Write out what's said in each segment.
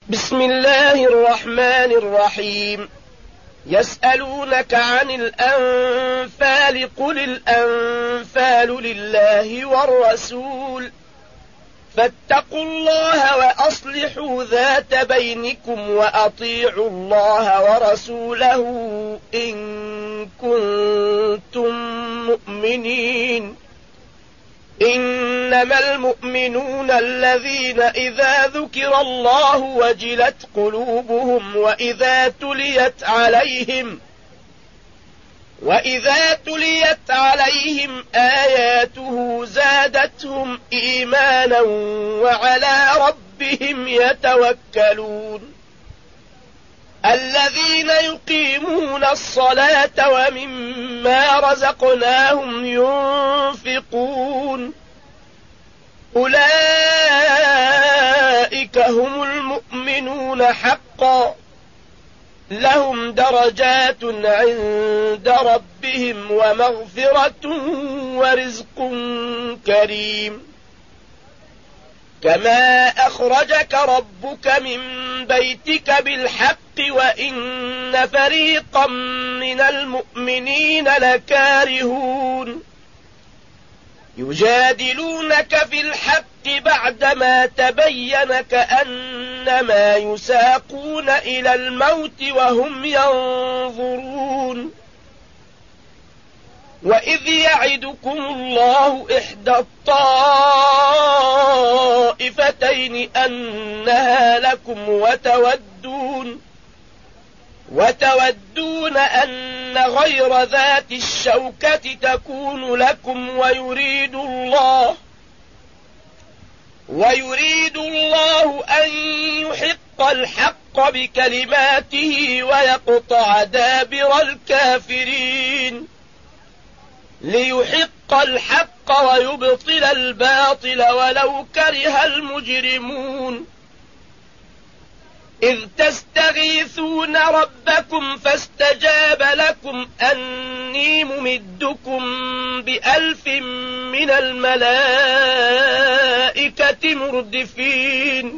بسم الله الرحمن الرحيم. يسألونك عن الأنفال قل الأنفال لله والرسول فاتقوا الله وأصلحوا ذات بينكم وأطيعوا الله ورسوله إن كنتم مؤمنين. إنما المؤمنون الذين إذا ذكر الله وجلت قلوبهم وإذا تليت عليهم آياته زادتهم إيمانا وعلى ربهم يتوكلون. الذين يقيمون الصلاة ومما رزقناهم ينفقون أولئك هم المؤمنون حقا لهم درجات عند ربهم ومغفرة ورزق كريم. كما أخرجك ربك من بيتك بالحق وإن فريقا من المؤمنين لكارهون يجادلونك في الحق بعدما تبين كأنما يساقون إلى الموت وهم ينظرون. وإذ يعدكم الله إحدى الطائفتين أنها لكم وتودون أن غير ذات الشوكة تكون لكم ويريد الله أن يحق الحق بكلماته ويقطع دابر الكافرين ليحق الحق ويبطل الباطل ولو كره المجرمون. إذ تستغيثون ربكم فاستجاب لكم أني ممدكم ب1000 من الملائكة مردفين.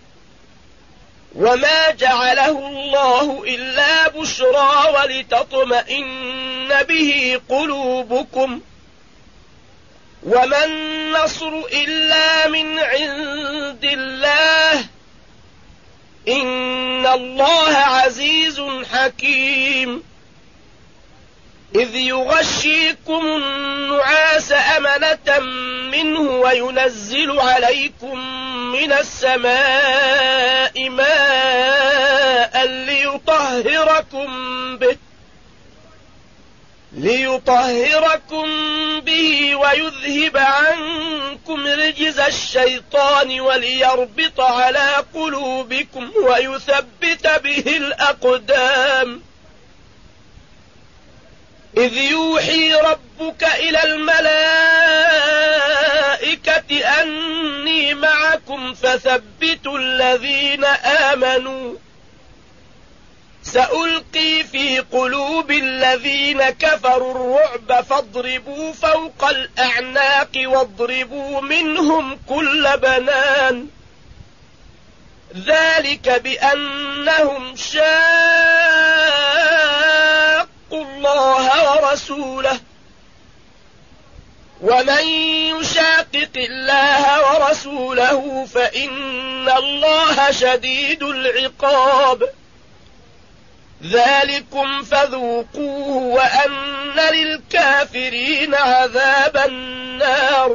وما جعله الله إلا بشرى ولتطمئن به قلوبكم وما النصر إلا من عند الله إن الله عزيز حكيم. إذ يغشيكم النعاس أمنة منه وينزل عليكم من السماء ماء ليطهركم به ويذهب عنكم رجز الشيطان وليربط على قلوبكم ويثبت به الأقدام. إذ يوحي ربك إلى الملائكة أني معكم فثبتوا الذين آمنوا سألقي في قلوب الذين كفروا الرعب فاضربوا فوق الأعناق واضربوا منهم كل بنان. ذلك بأنهم شاقوا الله ورسوله ومن يشاقق الله ورسوله فإن الله شديد العقاب. ذلكم فذوقوه وأن للكافرين عذاب النار.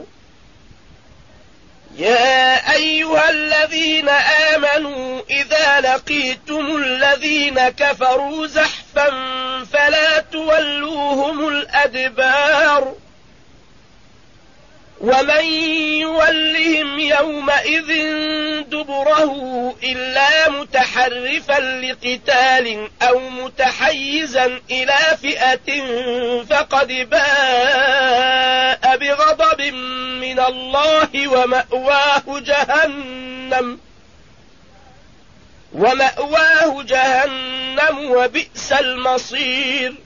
يا أيها الذين آمنوا إذا لقيتم الذين كفروا زحفا فلا تولوهم الأدبار ومن يولهم يومئذ دبره إلا متحرفا لقتال أو متحيزا إلى فئة فقد باء بغضب من الله ومأواه جهنم وبئس المصير.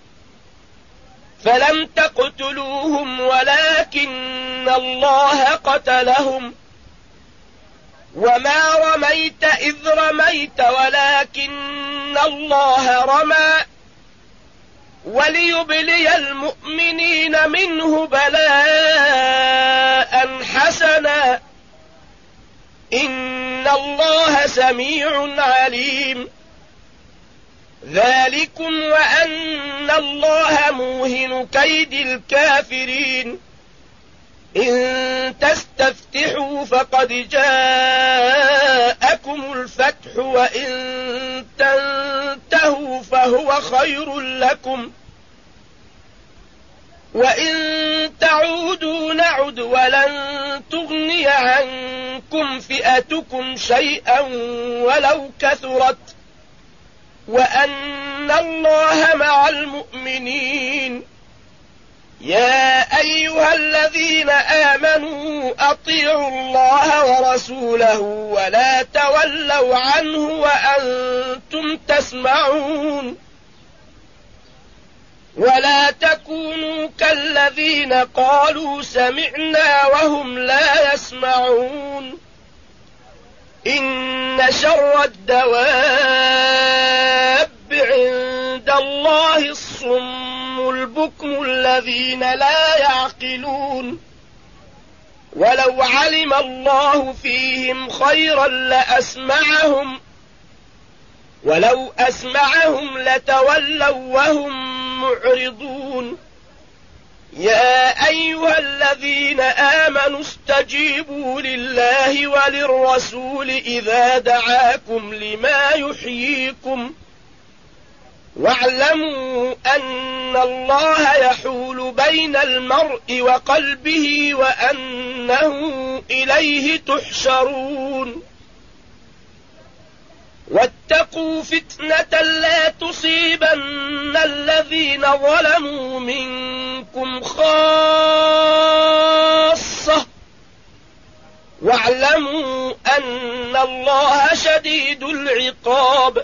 فلم تقتلوهم ولكن الله قتلهم وما رميت رميت إذ رميت ولكن الله رمى وليبلي المؤمنين منه بلاء حسنا إن الله سميع عليم ذلكم وأن الله موهن كيد الكافرين إن تستفتحوا فقد جاءكم الفتح وإن تنتهوا فهو خير لكم وإن تعودوا نعد ولن تغني عنكم فئتكم شيئا ولو كثرت وأن الله مع المؤمنين يا أيها الذين آمنوا أطيعوا الله ورسوله ولا تولوا عنه وأنتم تسمعون ولا تكونوا كالذين قالوا سمعنا وهم لا يسمعون إن شر الدواب عند الله الصم البكم الذين لا يعقلون ولو علم الله فيهم خيرا لأسمعهم ولو أسمعهم لتولوا وهم معرضون يا أيها الذين آمنوا استجيبوا لله وللرسول إذا دعاكم لما يحييكم واعلموا أن الله يحول بين المرء وقلبه وأنه إليه تحشرون واتقوا فتنة لا تصيبن الذين ظلموا منكم خاصة واعلموا أن الله شديد العقاب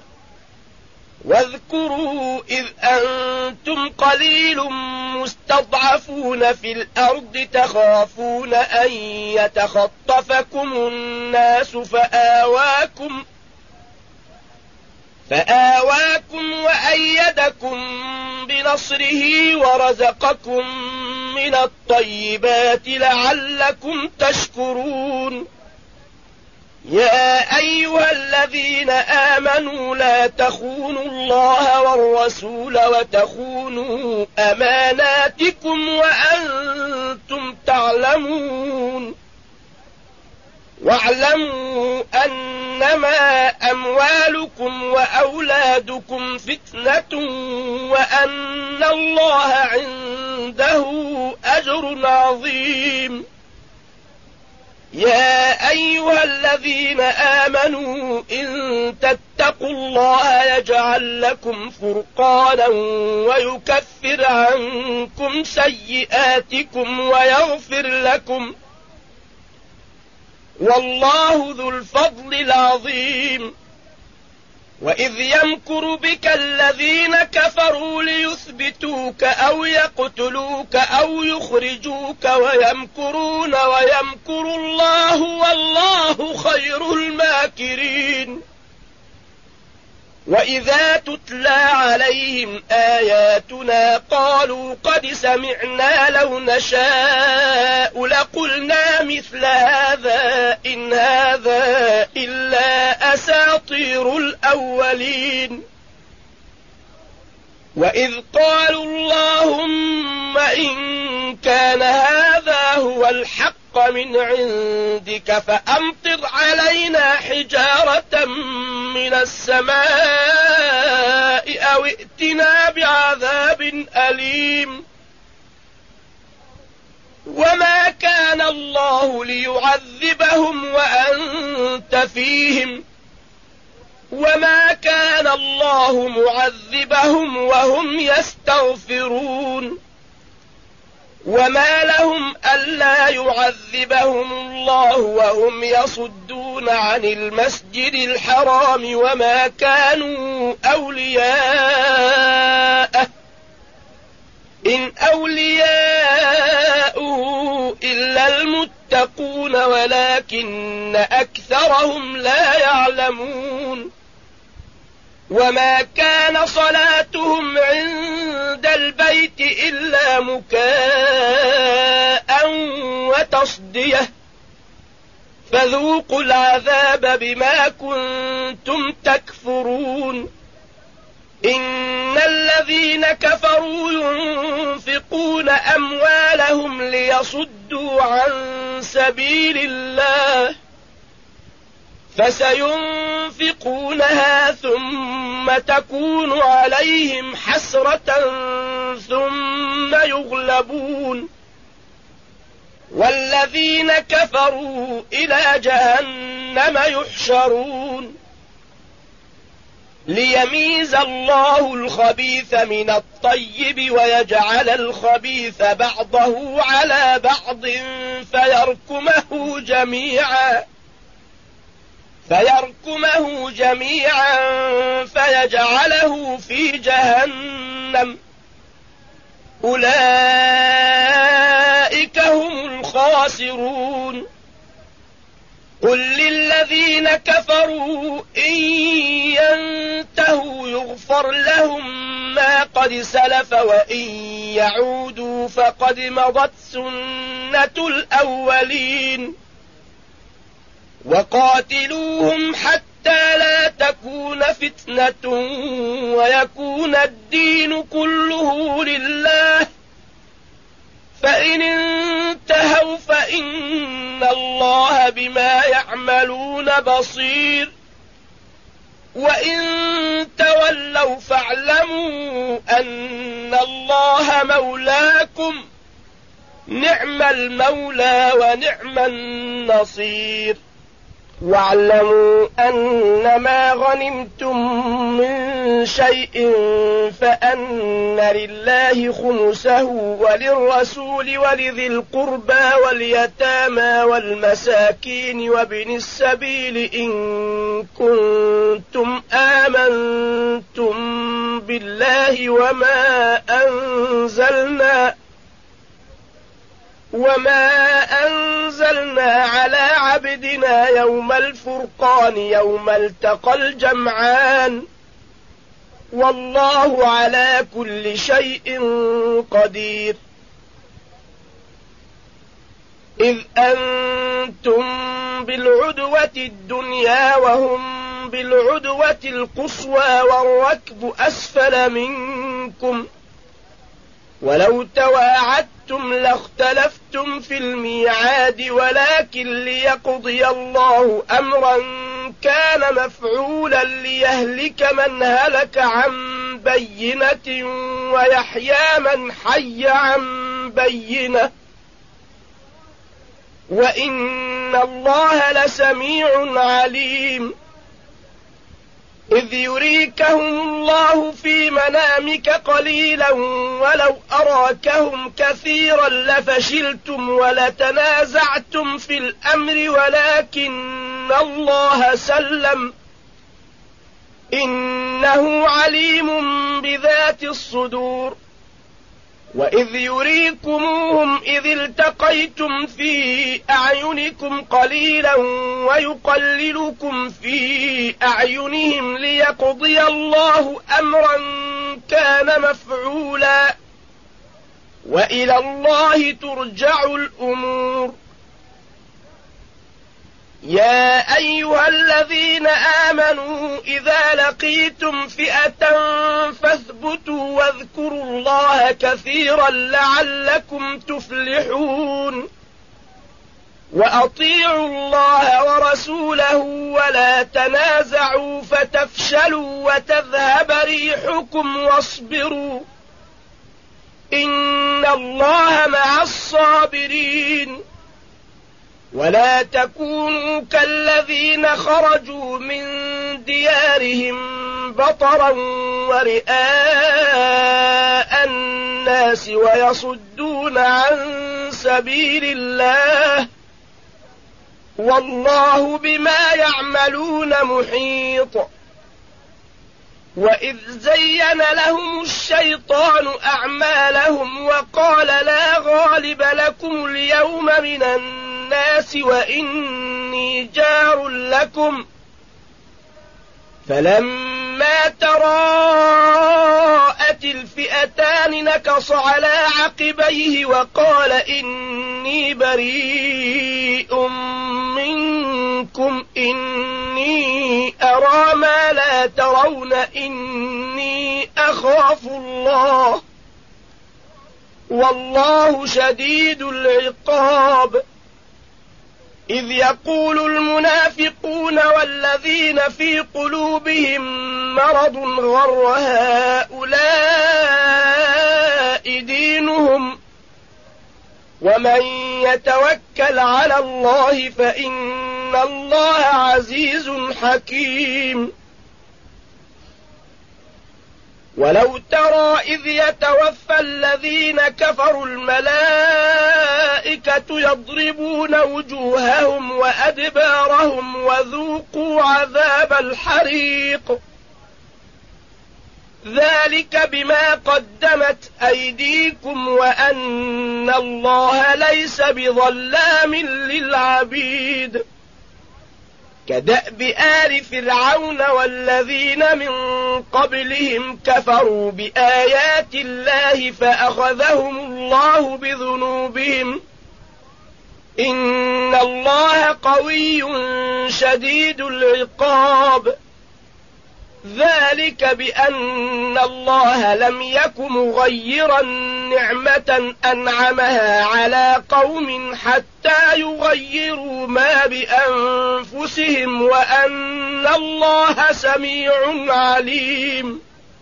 واذكروا إذ أنتم قليل مستضعفون في الأرض تخافون أن يتخطفكم الناس فآواكم وأيدكم بنصره ورزقكم من الطيبات لعلكم تشكرون يا أيها الذين آمنوا لا تخونوا الله والرسول وتخونوا أماناتكم وأنتم تعلمون واعلموا أنما أموالكم وأولادكم فتنة وأن الله عنده أجر عظيم يا أيها الذين آمنوا إن تتقوا الله يجعل لكم فرقانا ويكفر عنكم سيئاتكم ويغفر لكم والله ذو الفضل العظيم وإذ يمكر بك الذين كفروا ليثبتوك أو يقتلوك أو يخرجوك ويمكرون ويمكر الله والله خير الماكرين وإذا تتلى عليهم آياتنا قالوا قد سمعنا لو نشاء لقلنا مثل هذا إن هذا إلا أساطير الأولين وإذ قالوا اللهم إن كان هذا هو الحق من عندك فأمطر علينا حجارة من السماء أو ائتنا بعذاب أليم وما كان الله ليعذبهم وأنت فيهم وما كان الله معذبهم وهم يستغفرون وما لهم ألا يعذبهم الله وهم يصدون عن المسجد الحرام وما كانوا أولياءه إن أولياؤه إلا المتقون يتقون ولكن أكثرهم لا يعلمون وما كان صلاتهم عند البيت إلا مكاء وتصدية فذوقوا العذاب بما كنتم تكفرون إن الذين كفروا ينفقون أموالهم ليصدوا عن سبيل الله فسينفقونها ثم تكون عليهم حسرة ثم يغلبون والذين كفروا إلى جهنم يحشرون ليميز الله الخبيث من الطيب ويجعل الخبيث بعضه على بعض فيركمه جميعا فيجعله في جهنم أولئك هم الخاسرون قل للذين كفروا إن ينتهوا يغفر لهم ما قد سلف وإن يعودوا فقد مضت سنة الأولين وقاتلوهم حتى لا تكون فتنة ويكون الدين كله لله فإن انتهوا فإن الله بما يعملون بصير وإن تولوا فاعلموا أن الله مولاكم نعم المولى ونعم النصير واعلموا أنما غنمتم من شيء فأن لله خمسه وللرسول ولذي القربى واليتامى والمساكين وابن السبيل إن كنتم آمنتم بالله وما أنزلنا على عبدنا يوم الفرقان يوم التقى الجمعان والله على كل شيء قدير إذ أنتم بالعدوة الدنيا وهم بالعدوة القصوى والركب أسفل منكم ولو تواعدتم لاختلفتم في الميعاد ولكن ليقضي الله أمرا كان مفعولا ليهلك من هلك عن بينة ويحيى من حي عن بينة وإن الله لسميع عليم إذ يريكهم الله في منامك قليلا ولو أراكهم كثيرا لفشلتم ولتنازعتم في الأمر ولكن الله سلم إنه عليم بذات الصدور وإذ يريكموهم إذ التقيتم في أعينكم قليلا ويقللكم في أعينهم ليقضي الله أمرا كان مفعولا وإلى الله ترجع الأمور يا أيها الذين آمنوا إذا لقيتم فئة فاثبتوا واذكروا الله كثيرا لعلكم تفلحون وأطيعوا الله ورسوله ولا تنازعوا فتفشلوا وتذهب ريحكم واصبروا إن الله مع الصابرين ولا تكونوا كالذين خرجوا من ديارهم بطرا ورئاء الناس ويصدون عن سبيل الله والله بما يعملون محيط وإذ زين لهم الشيطان أعمالهم وقال لا غالب لكم اليوم من الناس وإني جار لكم فلما تراءت الفئتان نكص على عقبيه وقال إني بريء منكم إني أرى ما لا ترون إني أخاف الله والله شديد العقاب إذ يقول المنافقون والذين في قلوبهم مرض غر هؤلاء دينهم ومن يتوكل على الله فإن الله عزيز حكيم ولو ترى إذ يتوفى الذين كفروا الملائكة يضربون وجوههم وأدبارهم وذوقوا عذاب الحريق ذلك بما قدمت أيديكم وأن الله ليس بظلام للعبيد كدأب آل فرعون والذين من قبلهم كفروا بآيات الله فأخذهم الله بذنوبهم إن الله قوي شديد العقاب ذلك بأن الله لم يك مغيرا نعمة أنعمها على قوم حتى يغيروا ما بأنفسهم وأن الله سميع عليم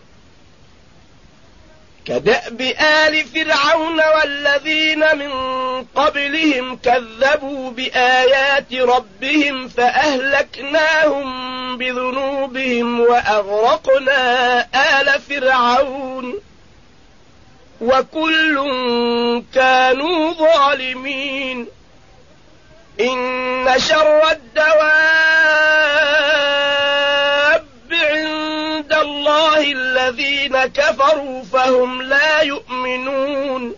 كدأب آل فرعون والذين من قبلهم كذبوا بآيات ربهم فأهلكناهم بذنوبهم وأغرقنا آل فرعون وكل كانوا ظالمين إن شر الدواب عند الله الذين كفروا فهم لا يؤمنون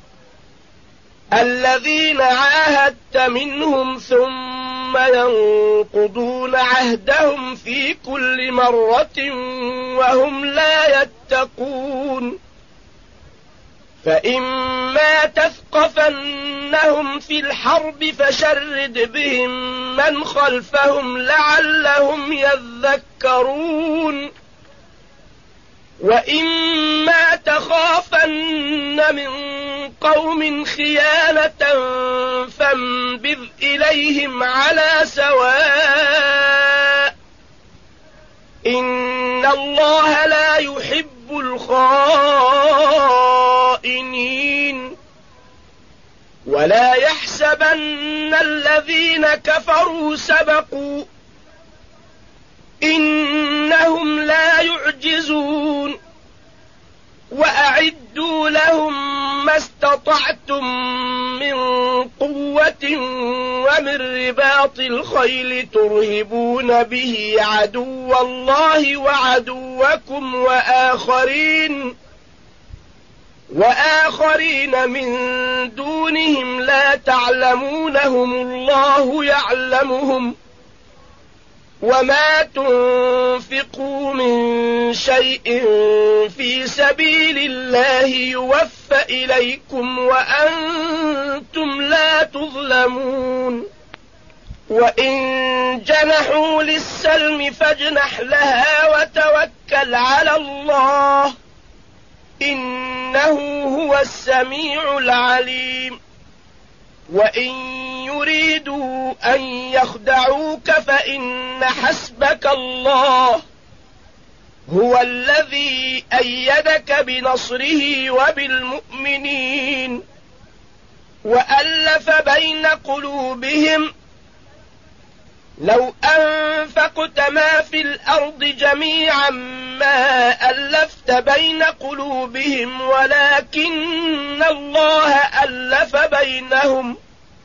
الذين عاهدت منهم ثم ينقضون عهدهم في كل مرة وهم لا يتقون فإما تثقفنهم في الحرب فشرد بهم من خلفهم لعلهم يذكرون وإما تخافن من قوم خيانة فانبذ إليهم على سواء إن الله لا يحب الخائنين ولا يحسبن الذين كفروا سبقوا إنهم لا يعجزون وأعدوا لهم ما استطعتم من قوة ومن رباط الخيل ترهبون به عدو الله وعدوكم وآخرين من دونهم لا تعلمونهم الله يعلمهم وما تنفقوا من شيء في سبيل الله يوفى إليكم وأنتم لا تظلمون وإن جنحوا للسلم فاجنح لها وتوكل على الله إنه هو السميع العليم وإن يريدوا أن يخدعوك فإن حسبك الله هو الذي أيدك بنصره وبالمؤمنين وألف بين قلوبهم لو أنفقت ما في الأرض جميعا ما ألفت بين قلوبهم ولكن الله ألف بينهم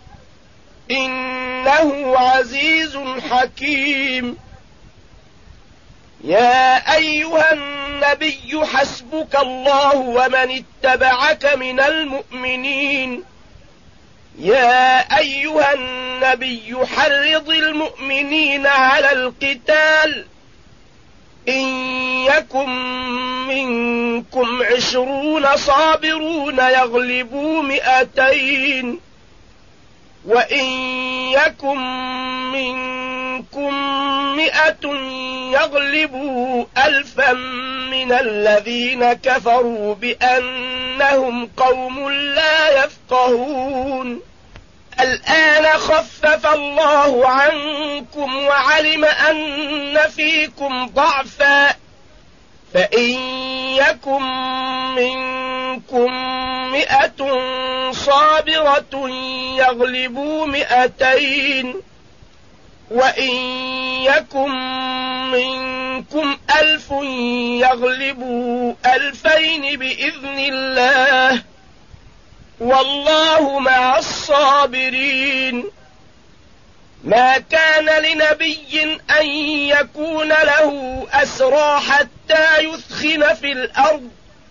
إنه عزيز حكيم يا أيها الناس النبي حسبك الله ومن اتبعك من المؤمنين يا أيها النبي حرض المؤمنين على القتال إن يكن منكم 20 صابرون يغلبوا 200 وإن يكن منكم 100 يغلبوا 1000 من الذين كفروا بأنهم قوم لا يفقهون الآن خفف الله عنكم وعلم أن فيكم ضعفا فإن يكن منكم 100 صابرة يغلبوا 200 وإن يكن منكم 1000 يغلبوا 2000 بإذن الله والله مع الصابرين ما كان لنبي أن يكون له أسرى حتى يثخن في الأرض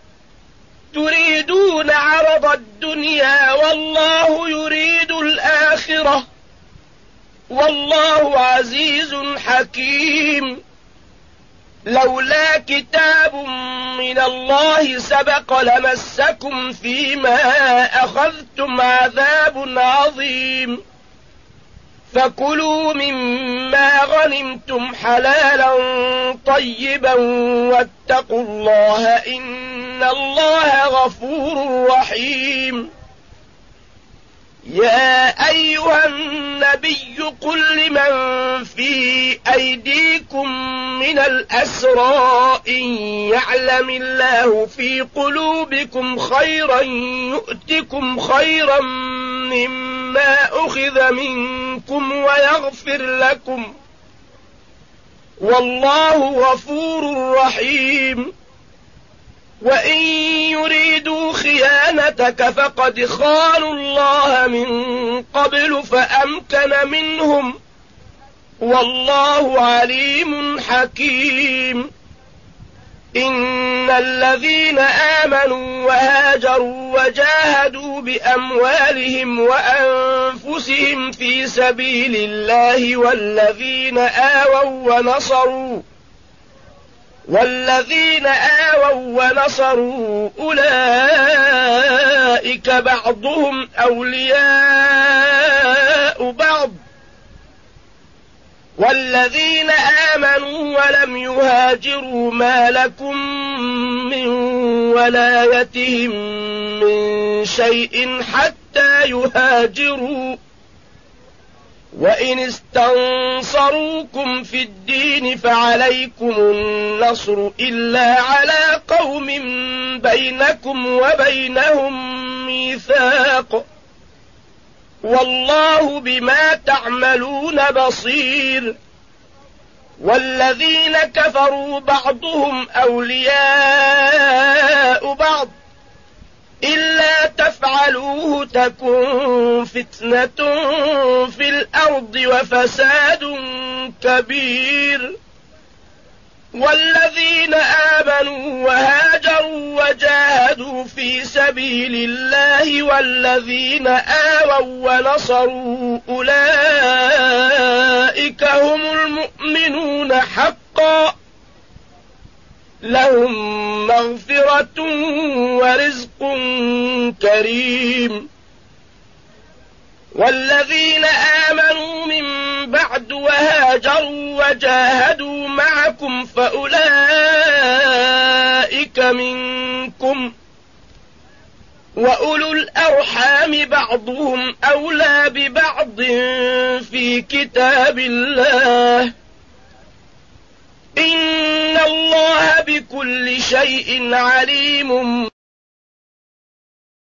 تريدون عرض الدنيا والله يريد الآخرة والله عزيز حكيم لولا كتاب من الله سبق لمسكم فيما أخذتم عذاب عظيم فكلوا مما غنمتم حلالا طيبا واتقوا الله إن الله غفور رحيم يا أيها النبي قل لمن في أيديكم من الأسرى إن يعلم الله في قلوبكم خيرا يؤتكم خيرا مما أخذ منكم ويغفر لكم والله غفور رحيم وإن يريدوا خيانتك فقد خانوا الله من قبل فأمكن منهم والله عليم حكيم إن الذين آمنوا وهاجروا وجاهدوا بأموالهم وأنفسهم في سبيل الله والذين آووا ونصروا أولئك بعضهم أولياء بعض والذين آمنوا ولم يهاجروا ما لكم من ولايتهم من شيء حتى يهاجروا وإن استنصروكم في الدين فعليكم النصر إلا على قوم بينكم وبينهم ميثاق والله بما تعملون بصير والذين كفروا بعضهم أولياء بعض إلا تفعلوه تكن فتنة في الأرض وفساد كبير والذين آمنوا وهاجروا وجاهدوا في سبيل الله والذين آووا ونصروا أولئك هم المؤمنون حقا لهم مغفرة ورزق كريم والذين آمنوا من بعد وهاجروا وجاهدوا معكم فأولئك منكم وأولو الأرحام بعضهم أولى ببعض في كتاب الله إن الله بكل شيء عليم